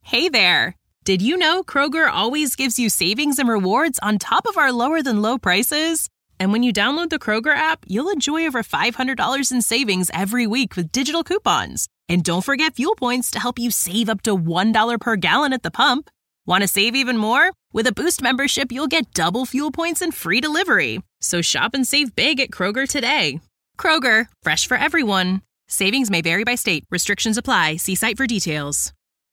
Hey there! Did you know Kroger always gives you savings and rewards on top of our lower-than-low prices? And when you download the Kroger app, you'll enjoy over $500 in savings every week with digital coupons. And don't forget fuel points to help you save up to $1 per gallon at the pump. Want to save even more? With a Boost membership, you'll get double fuel points and free delivery. So shop and save big at Kroger today. Kroger, fresh for everyone. Savings may vary by state. Restrictions apply. See site for details.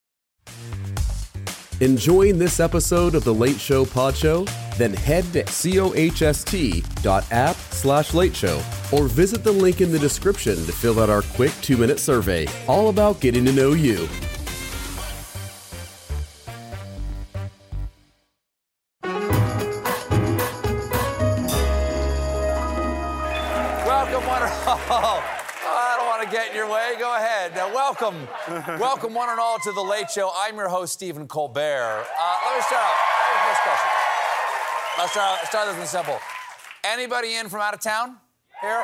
Enjoying this episode of The Late Show Pod Show? Then head to cohost.app/Late Show or visit the link in the description to fill out our quick 2-minute survey, all about getting to know you. Welcome, one and all. I don't want to get in your way. Go ahead. Welcome one and all to The Late Show. I'm your host, Stephen Colbert. Let me start out. First question. Let's start this one simple. Anybody in from out of town here?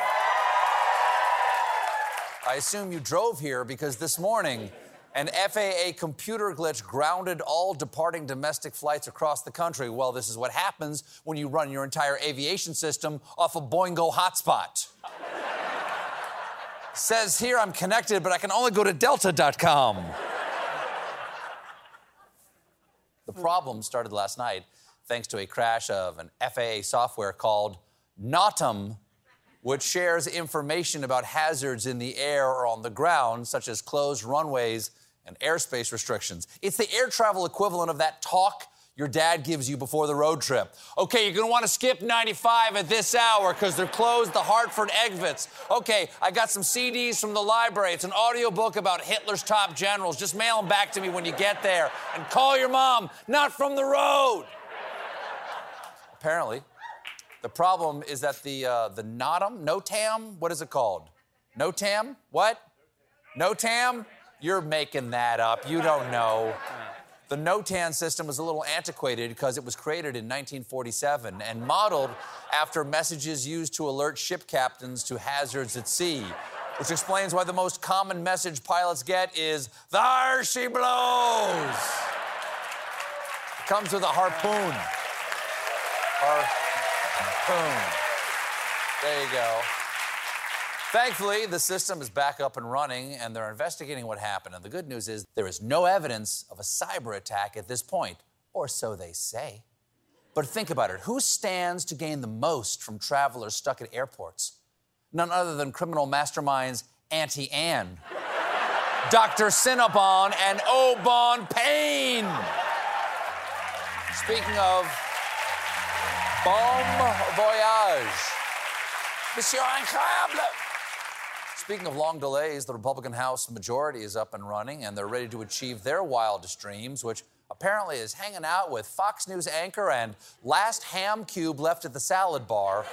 I assume you drove here because this morning an FAA computer glitch grounded all departing domestic flights across the country. Well, this is what happens when you run your entire aviation system off a Boingo hotspot. Says here I'm connected, but I can only go to delta.com. The problem started last night thanks to a crash of an FAA software called NOTAM, which shares information about hazards in the air or on the ground, such as closed runways and airspace restrictions. It's the air travel equivalent of that talk your dad gives you before the road trip. Okay, you're gonna wanna skip 95 at this hour because they're closed the Hartford exits. Okay, I got some CDs from the library. It's an audiobook about Hitler's top generals. Just mail them back to me when you get there. And call your mom, not from the road. Apparently, the problem is that the NOTAM, what is it called? NOTAM? What? NOTAM? You're making that up. You don't know. The NOTAM system was a little antiquated because it was created in 1947 and modeled after messages used to alert ship captains to hazards at sea, which explains why the most common message pilots get is, "There she blows." It comes with a harpoon. Harpoon. There you go. Thankfully, the system is back up and running, and they're investigating what happened. And the good news is there is no evidence of a cyber attack at this point, or so they say. But think about it. Who stands to gain the most from travelers stuck at airports? None other than criminal masterminds Auntie Anne, Dr. Cinnabon, and Obon Payne. Speaking of bon voyage, Monsieur Incroyable. Speaking of long delays, the Republican House majority is up and running, and they're ready to achieve their wildest dreams, which apparently is hanging out with Fox News anchor and last ham cube left at the salad bar,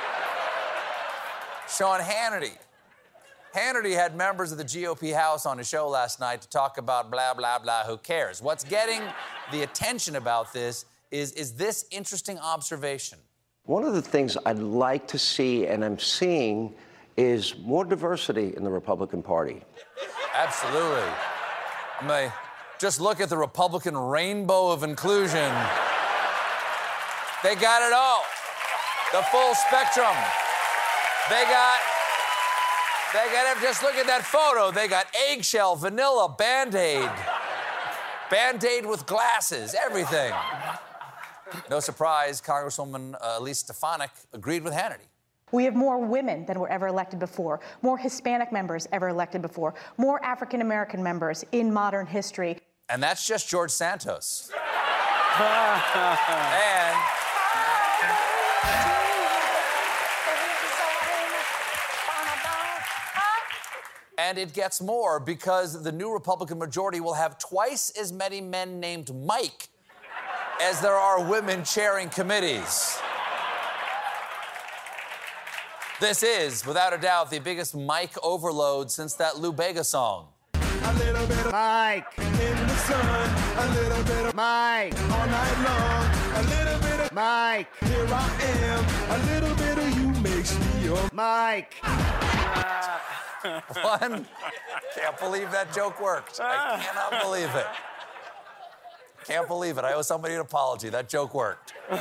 Sean Hannity. Hannity had members of the GOP House on his show last night to talk about blah, blah, blah, who cares? What's getting the attention about this is this interesting observation. One of the things I'd like to see, and I'm seeing, is more diversity in the Republican Party. Absolutely. I mean, just look at the Republican rainbow of inclusion. They got it all. The full spectrum. They got just look at that photo. They got eggshell, vanilla, Band-Aid. Band-Aid with glasses, everything. No surprise, Congresswoman Elise Stefanik agreed with Hannity. We have more women than were ever elected before, more Hispanic members ever elected before, more African-American members in modern history. And that's just George Santos. And And it gets more because the new Republican majority will have twice as many men named Mike as there are women chairing committees. This is, without a doubt, the biggest Mike overload since that Lou Bega song. A little bit of Mike. in the sun, a little bit of Mike. all night long, a little bit of Mike. here I am, a little bit of you makes me your Mike. One, can't believe that joke worked. I cannot believe it. Can't believe it. I owe somebody an apology. That joke worked. I'm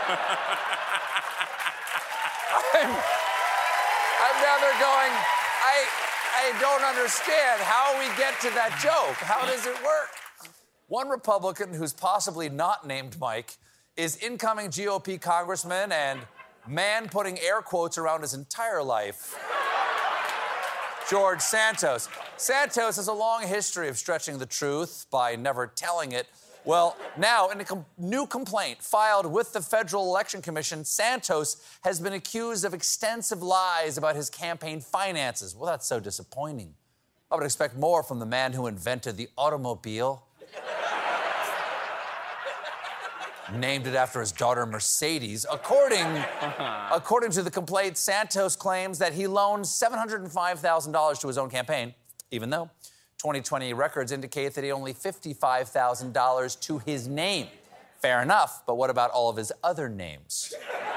down there going, I don't understand how we get to that joke. How does it work? One Republican who's possibly not named Mike is incoming GOP congressman and man putting air quotes around his entire life, George Santos. Santos has a long history of stretching the truth by never telling it. Well, now, in a new complaint filed with the Federal Election Commission, Santos has been accused of extensive lies about his campaign finances. Well, that's so disappointing. I would expect more from the man who invented the automobile. Named it after his daughter Mercedes. According to the complaint, Santos claims that he loaned $705,000 to his own campaign, even though 2020 records indicate that he only $55,000 to his name. Fair enough, but what about all of his other names?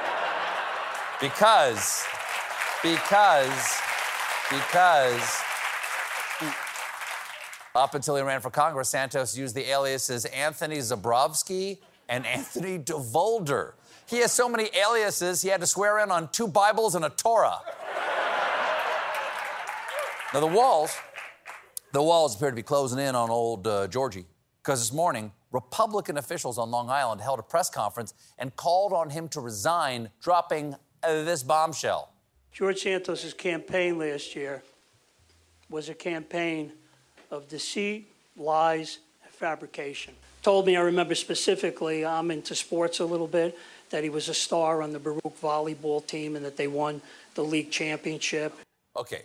Because up until he ran for Congress, Santos used the aliases Anthony Zabrowski and Anthony DeVolder. He has so many aliases, he had to swear in on 2 Bibles and a Torah. Now, the walls appear to be closing in on old Georgie, because this morning, Republican officials on Long Island held a press conference and called on him to resign, dropping this bombshell. George Santos' campaign last year was a campaign of deceit, lies, and fabrication. Told me, I remember specifically, I'm into sports a little bit, that he was a star on the Baruch volleyball team and that they won the league championship. Okay.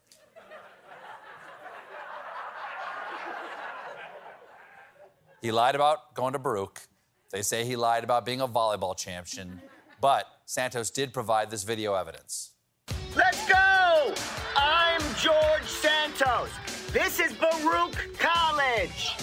He lied about going to Baruch. They say he lied about being a volleyball champion. But Santos did provide this video evidence. Let's go! I'm George Santos. This is Baruch College.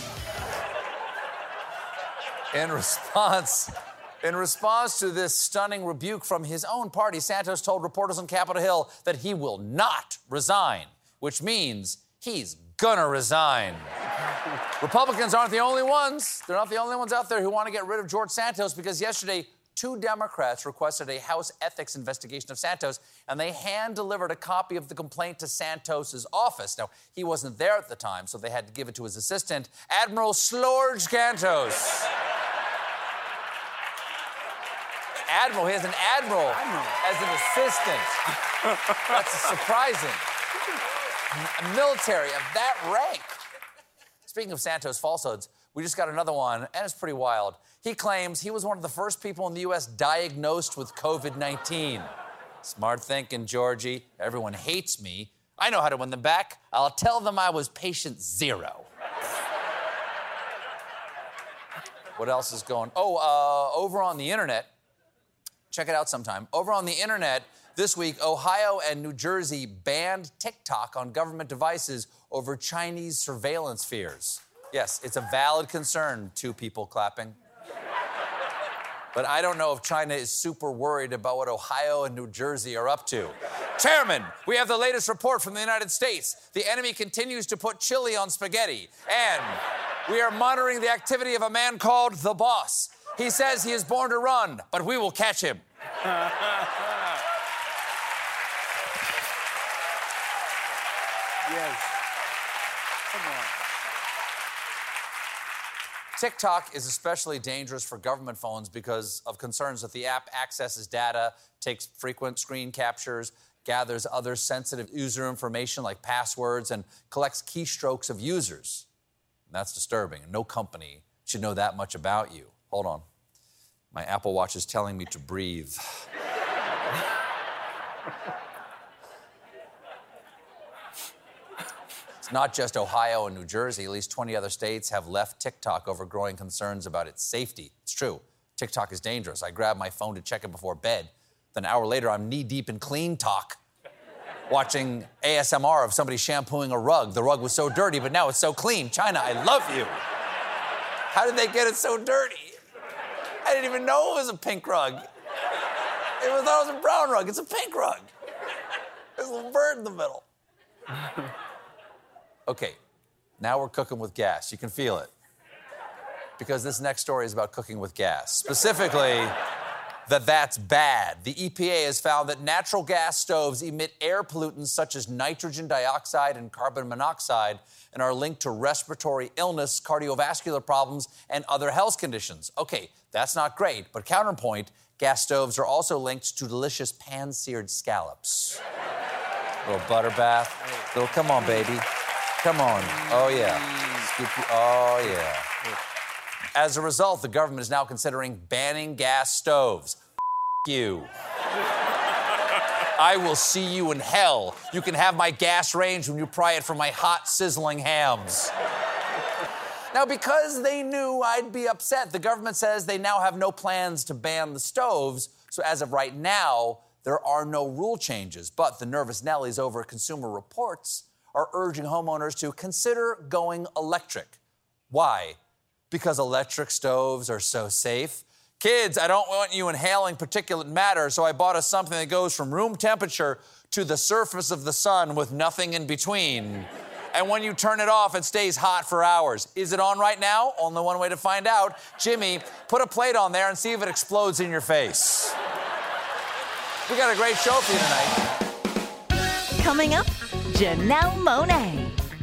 In response to this stunning rebuke from his own party, Santos told reporters on Capitol Hill that he will not resign, which means he's gonna resign. Republicans aren't the only ones. They're not the only ones out there who want to get rid of George Santos, because yesterday, 2 Democrats requested a House ethics investigation of Santos, and they hand-delivered a copy of the complaint to Santos's office. Now, he wasn't there at the time, so they had to give it to his assistant, Admiral Slorge Santos. Admiral. He has an admiral as an assistant. That's surprising. A military of that rank. Speaking of Santos falsehoods, we just got another one, and it's pretty wild. He claims he was one of the first people in the U.S. diagnosed with COVID-19. Smart thinking, Georgie. Everyone hates me. I know how to win them back. I'll tell them I was patient 0. What else is going? Over on the internet, check it out sometime. Over on the internet, this week, Ohio and New Jersey banned TikTok on government devices over Chinese surveillance fears. Yes, it's a valid concern, 2 people clapping. But I don't know if China is super worried about what Ohio and New Jersey are up to. Chairman, we have the latest report from the United States. The enemy continues to put chili on spaghetti. And we are monitoring the activity of a man called The Boss. He says he is born to run, but we will catch him. Yes. Come on. TikTok is especially dangerous for government phones because of concerns that the app accesses data, takes frequent screen captures, gathers other sensitive user information like passwords, and collects keystrokes of users. And that's disturbing. No company should know that much about you. Hold on. My Apple Watch is telling me to breathe. It's not just Ohio and New Jersey. At least 20 other states have left TikTok over growing concerns about its safety. It's true. TikTok is dangerous. I grab my phone to check it before bed. Then an hour later, I'm knee-deep in clean talk, watching ASMR of somebody shampooing a rug. The rug was so dirty, but now it's so clean. China, I love you. How did they get it so dirty? I didn't even know it was a pink rug. I thought it was a brown rug. It's a pink rug. There's a little bird in the middle. Okay, now we're cooking with gas. You can feel it. because this next story is about cooking with gas. Specifically, that's bad. The EPA has found that natural gas stoves emit air pollutants such as nitrogen dioxide and carbon monoxide and are linked to respiratory illness, cardiovascular problems, and other health conditions. Okay, that's not great, but counterpoint, gas stoves are also linked to delicious pan-seared scallops. Little butter bath. Come on, baby. Come on. Oh, yeah. Oh, yeah. As a result, the government is now considering banning gas stoves. You. I will see you in hell. You can have my gas range when you pry it for my hot, sizzling hams. Now, because they knew I'd be upset, the government says they now have no plans to ban the stoves. So as of right now, there are no rule changes. But the nervous Nellies over at Consumer Reports are urging homeowners to consider going electric. Why? Because electric stoves are so safe. Kids, I don't want you inhaling particulate matter, so I bought us something that goes from room temperature to the surface of the sun with nothing in between. And when you turn it off, it stays hot for hours. Is it on right now? Only one way to find out. Jimmy, put a plate on there and see if it explodes in your face. We got a great show for you tonight. Coming up, Janelle Monáe.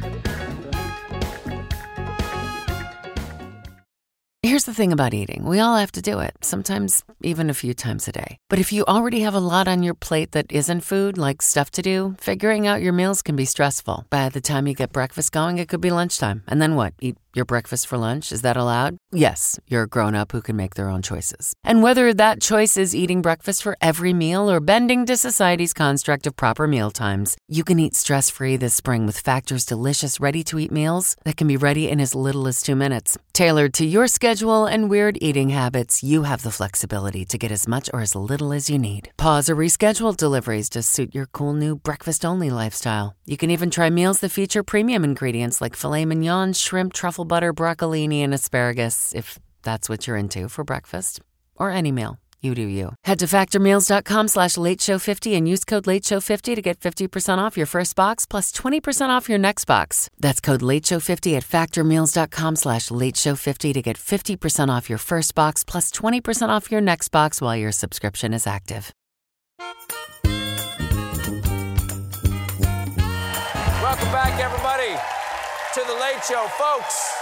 Here's the thing about eating. We all have to do it, sometimes even a few times a day. But if you already have a lot on your plate that isn't food, like stuff to do, figuring out your meals can be stressful. By the time you get breakfast going, it could be lunchtime. And then what? Eat your breakfast for lunch? Is that allowed? Yes, you're a grown-up who can make their own choices. And whether that choice is eating breakfast for every meal or bending to society's construct of proper meal times, you can eat stress-free this spring with Factor's delicious ready-to-eat meals that can be ready in as little as 2 minutes. Tailored to your schedule and weird eating habits, you have the flexibility to get as much or as little as you need. Pause or reschedule deliveries to suit your cool new breakfast-only lifestyle. You can even try meals that feature premium ingredients like filet mignon, shrimp, truffle butter, broccolini, and asparagus, if that's what you're into for breakfast. Or any meal. You do you. Head to factormeals.com/lateshow50 and use code lateshow50 to get 50% off your first box plus 20% off your next box. That's code lateshow50 at factormeals.com/lateshow50 to get 50% off your first box plus 20% off your next box while your subscription is active. Welcome back, everybody, to The Late Show, folks.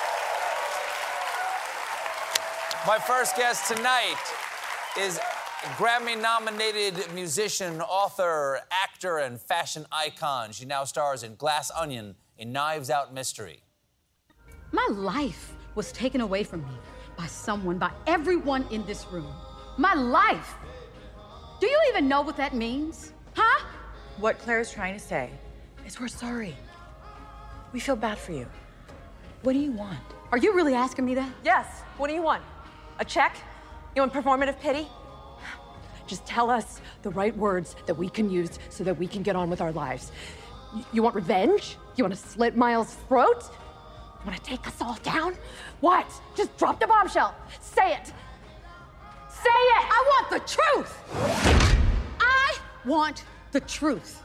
My first guest tonight is Grammy-nominated musician, author, actor, and fashion icon. She now stars in Glass Onion, a Knives Out mystery. My life was taken away from me by someone, by everyone in this room. My life! Do you even know what that means? Huh? What Claire's trying to say is we're sorry. We feel bad for you. What do you want? Are you really asking me that? Yes. What do you want? A check? You want performative pity? Just tell us the right words that we can use so that we can get on with our lives. You want revenge? You want to slit Miles' throat? You want to take us all down? What? Just drop the bombshell. Say it. Say it! I want the truth! I want the truth.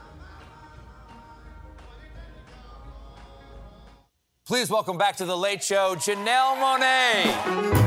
Please welcome back to The Late Show, Janelle Monáe.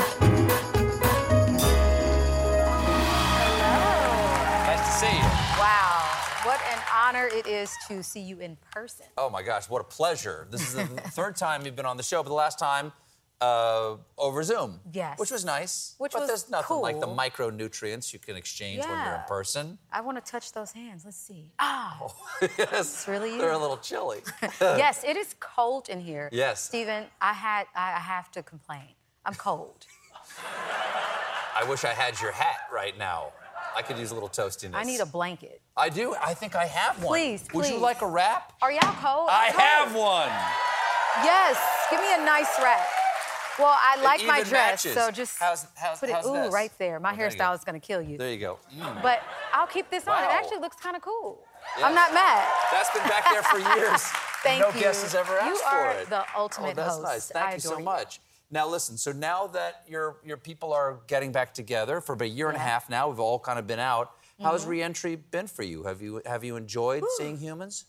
Wow, what an honor it is to see you in person. Oh my gosh, what a pleasure. This is the third time you've been on the show, but the last time over Zoom. Yes. Which was nice. Which but was there's nothing cool. like the micronutrients you can exchange when you're in person. I want to touch those hands. Let's see. Ah. Oh, yes. It's really you. They're a little chilly. Yes, it is cold in here. Yes. Stephen, I have to complain. I'm cold. I wish I had your hat right now. I could use a little toastiness. I need a blanket. I do. I think I have one. Please, Would you like a wrap? Are y'all cold? I I'm cold. have one. Yes. Give me a nice wrap. Well, I like my dress, matches. so just how's put it. this? Ooh, right there. My hairstyle is gonna kill you. There you go. But I'll keep this on. It Wow. actually looks kind of cool. Yeah. I'm not mad. That's been back there for years. Thank no you. guest has ever asked you for are it. the ultimate that's host. Nice. Thank I you so adore you. much. Now listen, so now that your people are getting back together for about a year and a half now, we've all kind of been out. How's re-entry been for you? Have you enjoyed seeing humans?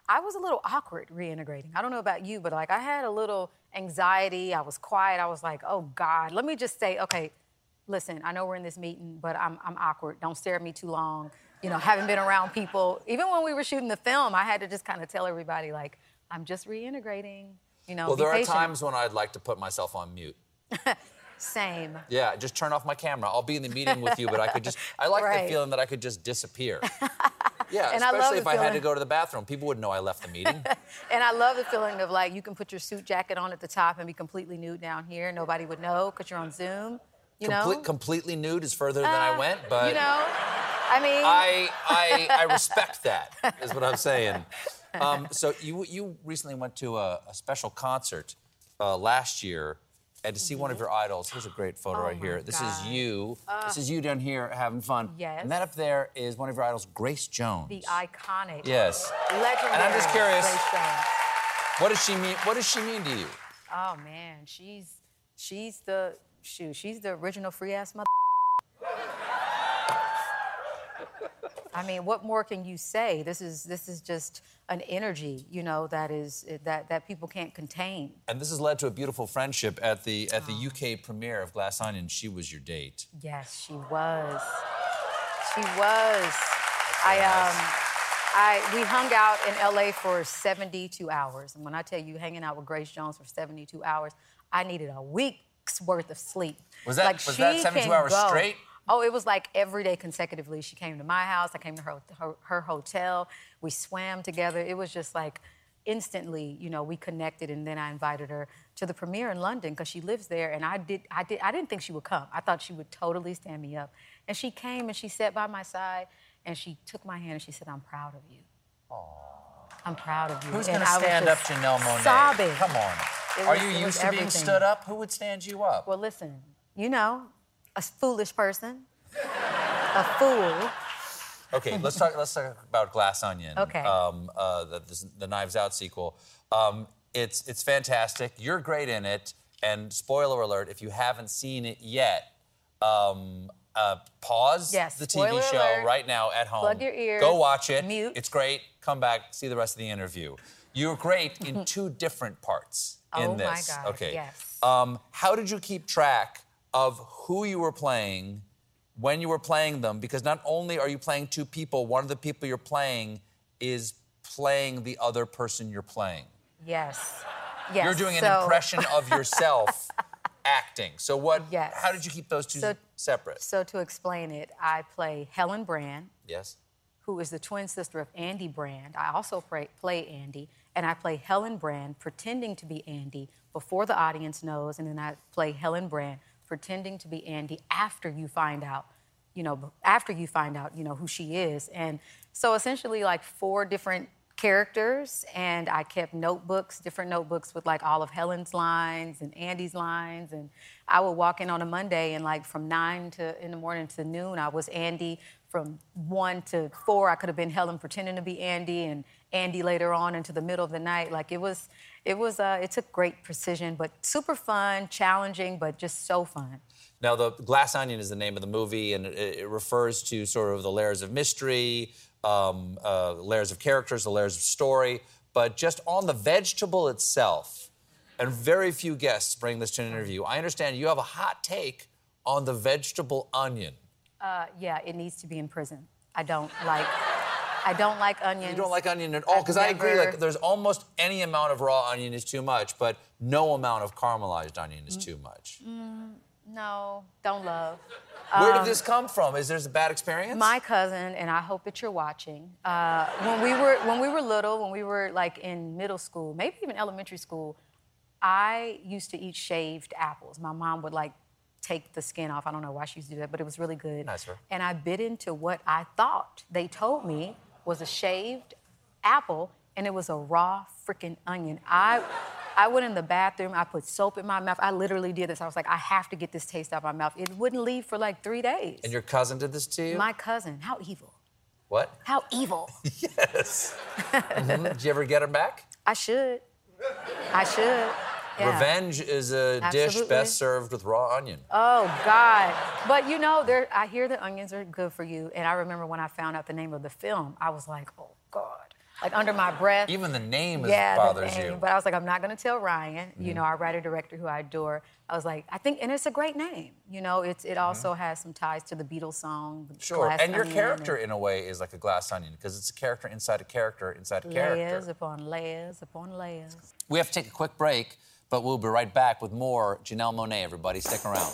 I was a little awkward reintegrating. I don't know about you, but like I had a little anxiety. I was quiet. I was like, oh God, let me just say, okay, listen, I know we're in this meeting, but I'm awkward. Don't stare at me too long. You know, haven't been around people. Even when we were shooting the film, I had to just kind of tell everybody, like, I'm just reintegrating. You know, well, there patient. are times when I'd like to put myself on mute. Same. Yeah, just turn off my camera. I'll be in the meeting with you, but I like the feeling that I could just disappear. Yeah, and especially if I had to go to the bathroom. People wouldn't know I left the meeting. And I love the feeling of like, you can put your suit jacket on at the top and be completely nude down here. Nobody would know because you're on Zoom, you know? Completely nude is further than I went, but... You know, I mean... I respect that, is what I'm saying. So you recently went to a special concert last year and to see one of your idols. Here's a great photo right here. This is you. This is you down here having fun. Yes. And that up there is one of your idols, Grace Jones. The iconic. Yes. Legendary. And I'm just curious, Grace Jones. what does she mean? What does she mean to you? Oh man, she's the original free-ass mother. I mean, what more can you say? This is just an energy, you know, that people can't contain. And this has led to a beautiful friendship at the UK premiere of Glass Onion. She was your date. Yes, she was. She was. We hung out in LA for 72 hours. And when I tell you hanging out with Grace Jones for 72 hours, I needed a week's worth of sleep. Was that 72 hours straight? Oh, it was like every day consecutively. She came to my house. I came to her hotel. We swam together. It was just like instantly, you know, we connected. And then I invited her to the premiere in London because she lives there. And I didn't think she would come. I thought she would totally stand me up. And she came and she sat by my side and she took my hand and she said, "I'm proud of you." Aww. I'm proud of you. Who's going to stand up to Janelle Monáe? Sobbing. Come on. Are you used to being stood up? Who would stand you up? Well, listen, you know, a foolish person, a fool. Okay, let's talk about Glass Onion. Okay. The Knives Out sequel. It's fantastic. You're great in it. And spoiler alert, if you haven't seen it yet, pause the TV show right now at home. Plug your ears. Go watch it. Mute. It's great. Come back, see the rest of the interview. You're great in two different parts in this. Oh my God, okay. yes. How did you keep track of who you were playing when you were playing them? Because not only are you playing two people, one of the people you're playing is playing the other person you're playing. Yes. You're doing an impression of yourself acting. So how did you keep those two separate? So to explain it, I play Helen Brand. Yes. Who is the twin sister of Andy Brand. I also play Andy, and I play Helen Brand pretending to be Andy before the audience knows, and then I play Helen Brand pretending to be Andy after you find out, you know, who she is. And so essentially like 4 different characters, and I kept different notebooks with like all of Helen's lines and Andy's lines, and I would walk in on a Monday and like from 9 in the morning to noon, I was Andy. From 1 to 4, I could have been Helen pretending to be Andy, and Andy later on into the middle of the night. Like it took great precision, but super fun, challenging, but just so fun. Now, the Glass Onion is the name of the movie, and it refers to sort of the layers of mystery, layers of characters, the layers of story. But just on the vegetable itself, and very few guests bring this to an interview, I understand you have a hot take on the vegetable onion. Yeah, it needs to be in prison. I don't like onions. You don't like onion at all? Because I agree, like, there's almost any amount of raw onion is too much, but no amount of caramelized onion is too much. No, don't love. Where did this come from? Is there a bad experience? My cousin, and I hope that you're watching, when we were little, when we were like in middle school, maybe even elementary school, I used to eat shaved apples. My mom would like take the skin off. I don't know why she used to do that, but it was really good. Nice, sir. And I bit into what I thought they told me was a shaved apple, and it was a raw freaking onion. I went in the bathroom, I put soap in my mouth. I literally did this. I was like, I have to get this taste out of my mouth. It wouldn't leave for like 3 days. And your cousin did this to you? My cousin. How evil. What? How evil. Yes. Did you ever get her back? I should. Yeah. Revenge is a dish best served with raw onion. Oh, God. But, you know, I hear the onions are good for you. And I remember when I found out the name of the film, I was like, oh, God. like under my breath. Even the name bothers you. But I was like, I'm not going to tell Ryan, you know, our writer-director who I adore. I was like, I think, and it's a great name. You know, it also has some ties to the Beatles song. Sure, and your character, in a way, is like a glass onion, because it's a character inside a character inside a character. Layers upon layers upon layers. We have to take a quick break, but we'll be right back with more Janelle Monáe, everybody. Stick around.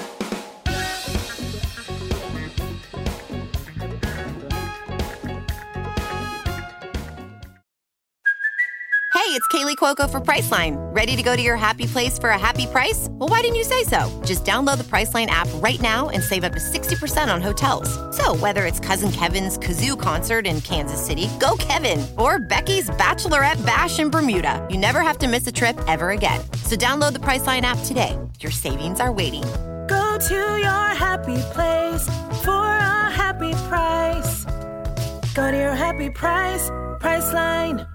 Hey, it's Kaylee Cuoco for Priceline. Ready to go to your happy place for a happy price? Well, why didn't you say so? Just download the Priceline app right now and save up to 60% on hotels. So whether it's Cousin Kevin's Kazoo Concert in Kansas City, go Kevin, or Becky's Bachelorette Bash in Bermuda, you never have to miss a trip ever again. So download the Priceline app today. Your savings are waiting. Go to your happy place for a happy price. Go to your happy price, Priceline.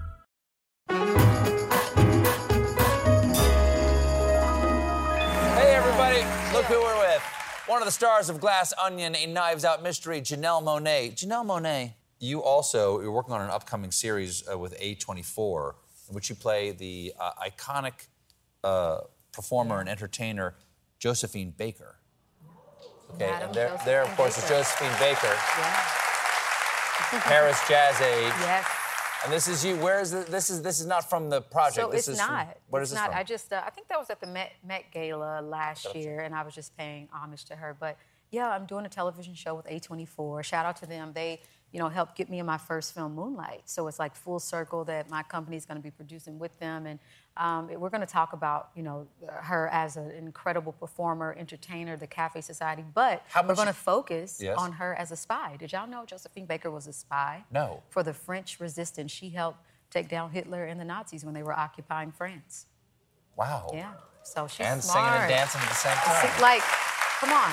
Hey, everybody. Look who we're with. One of the stars of Glass Onion, a Knives Out mystery, Janelle Monáe. Janelle Monáe, you're working on an upcoming series with A24, in which you play the iconic performer and entertainer, Josephine Baker. Okay, and there, of course, is Josephine Baker. Yeah. Paris Jazz Age. Yes. And this is you. Where is this is not from the project. So this it's is not. From, what is this from? I just, I think that was at the Met Gala last year, and I was just paying homage to her. But yeah, I'm doing a television show with A24. Shout out to them. They, helped get me in my first film, Moonlight. So it's like full circle that my company's going to be producing with them, and we're going to talk about, her as an incredible performer, entertainer, the Cafe Society. But we're going to focus on her as a spy. Did y'all know Josephine Baker was a spy? No. For the French resistance. She helped take down Hitler and the Nazis when they were occupying France. Wow. Yeah. So she's and smart. Singing and dancing at the same time. Like, come on.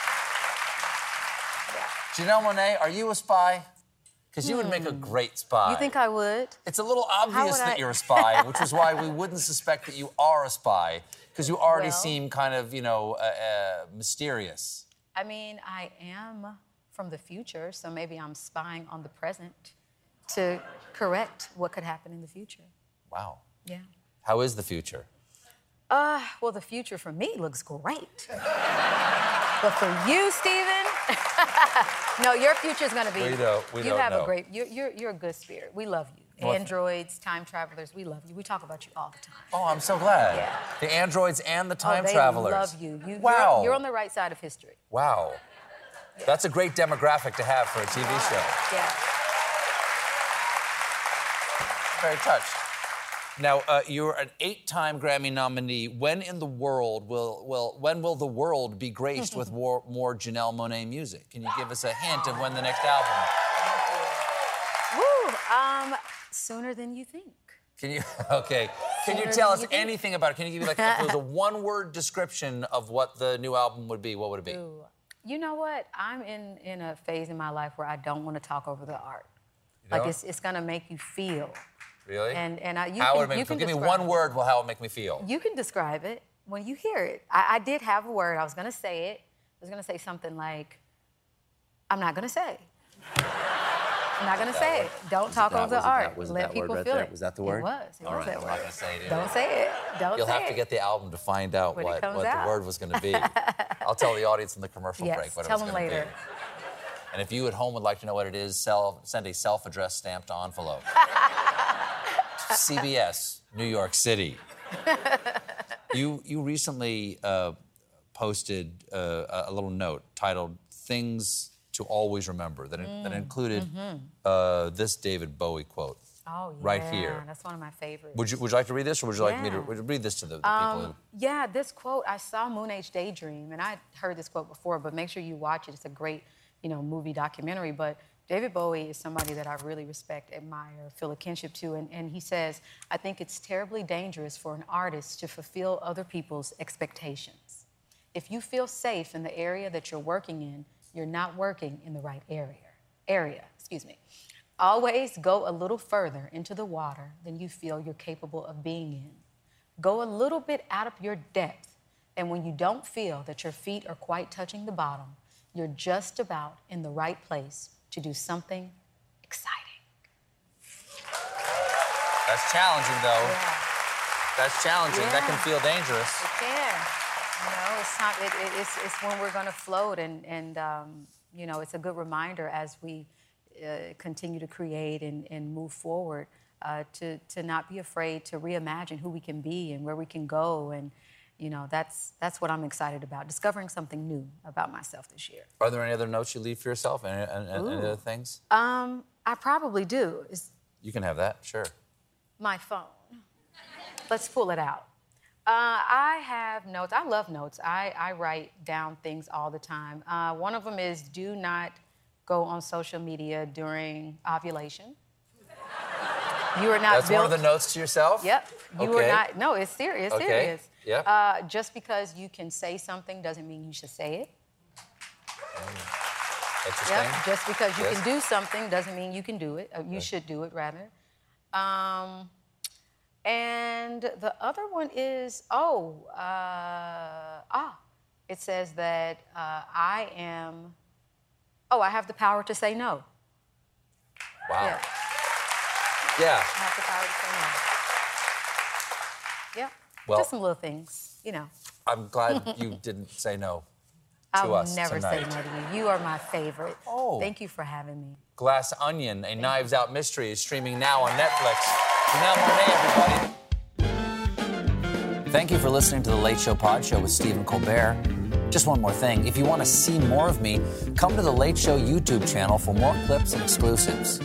Janelle Monáe, are you a spy? Because you would make a great spy. You think I would? It's a little obvious that you're a spy, which is why we wouldn't suspect that you are a spy, because you already seem kind of, mysterious. I mean, I am from the future, so maybe I'm spying on the present to correct what could happen in the future. Wow. Yeah. How is the future? Well, the future for me looks great. But for you, Stephen, no, your future's gonna be. We don't have know. a great. You're a good spirit. We love you. Well, Androids, time travelers, we love you. We talk about you all the time. Oh, I'm so glad. Yeah. The androids and the time they travelers. love you. Wow. You're on the right side of history. Wow. That's a great demographic to have for a TV show. Yeah. Very touched. Now, you're an 8-time Grammy nominee. When in the world when will the world be graced with more Janelle Monáe music? Can you give us a hint of when the next album? Woo! Sooner than you think. Can you? Okay. Can you tell us anything about it? Can you give me if it was a one-word description of what the new album would be? What would it be? Ooh. You know what? I'm in a phase in my life where I don't want to talk over the art. Like it's gonna make you feel. Really? And how would it make me feel? Give me one word. Well, how it would make me feel? You can describe it when you hear it. I did have a word. I was gonna say it. I was gonna say something like, I'm not gonna say. I'm not gonna say it. Don't talk over the art. Let people feel it. Was that the word? It was. It All was right, that I'm word. not gonna say it. Don't say it. Don't You'll say have it. to get the album to find out When what comes the out. word was gonna be. I'll tell the audience in the commercial break what it was tell gonna them later. be. And if you at home would like to know what it is, send a self-addressed stamped envelope. CBS, New York City. You recently posted a little note titled "Things to Always Remember" that included this David Bowie quote. Oh, yeah. Right here. That's one of my favorites. Would you like to read this, or would you like me to read this to the people who... Yeah, this quote, I saw Moon Age Daydream, and I'd heard this quote before, but make sure you watch it. It's a great, movie documentary. But David Bowie is somebody that I really respect, admire, feel a kinship to. And he says, I think it's terribly dangerous for an artist to fulfill other people's expectations. If you feel safe in the area that you're working in, you're not working in the right area. Always go a little further into the water than you feel you're capable of being in. Go a little bit out of your depth, and when you don't feel that your feet are quite touching the bottom, you're just about in the right place to do something exciting. That's challenging, though. Yeah. That's challenging. Yeah. That can feel dangerous. It can. You know, it's not. It's when we're going to float, and you know, it's a good reminder as we continue to create and move forward to not be afraid to reimagine who we can be and where we can go, and you know, that's what I'm excited about, discovering something new about myself this year. Are there any other notes you leave for yourself? Any other things? I probably do. You can have that, sure. My phone. Let's pull it out. I have notes. I love notes. I write down things all the time. One of them is do not go on social media during ovulation. You are not That's built... one of the notes to yourself? Yep. You okay. are not... No, it's serious. Okay. Serious. Yep. Just because you can say something doesn't mean you should say it. Interesting. Yep. Just because you can do something doesn't mean you can do it. You should do it, rather. And the other one is, it says that I have the power to say no. Wow. Yeah. I have the power to say no. Yeah. Well, just some little things, you know. I'm glad you didn't say no to I'll us never tonight. say no to you. You are my favorite. Oh. Thank you for having me. Glass Onion, a Knives Out mystery, is streaming now on Netflix. Janelle Monáe, everybody. Thank you for listening to The Late Show Pod Show with Stephen Colbert. Just one more thing. If you want to see more of me, come to The Late Show YouTube channel for more clips and exclusives.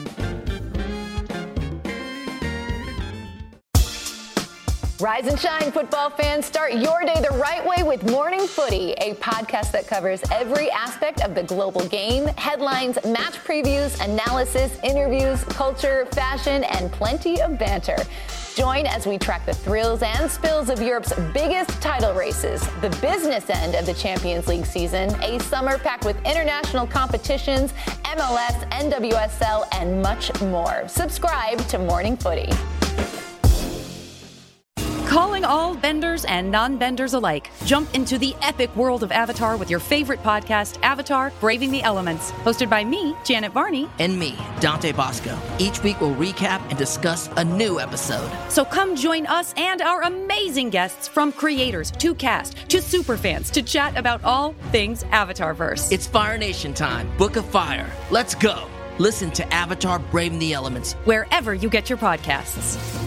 Rise and shine, football fans. Start your day the right way with Morning Footy, a podcast that covers every aspect of the global game, headlines, match previews, analysis, interviews, culture, fashion, and plenty of banter. Join as we track the thrills and spills of Europe's biggest title races, the business end of the Champions League season, a summer packed with international competitions, MLS, NWSL, and much more. Subscribe to Morning Footy. Calling all benders and non-benders alike. Jump into the epic world of Avatar with your favorite podcast, Avatar: Braving the Elements. Hosted by me, Janet Varney. And me, Dante Bosco. Each week we'll recap and discuss a new episode. So come join us and our amazing guests, from creators to cast to superfans, to chat about all things Avatarverse. It's Fire Nation time. Book a fire. Let's go. Listen to Avatar: Braving the Elements wherever you get your podcasts.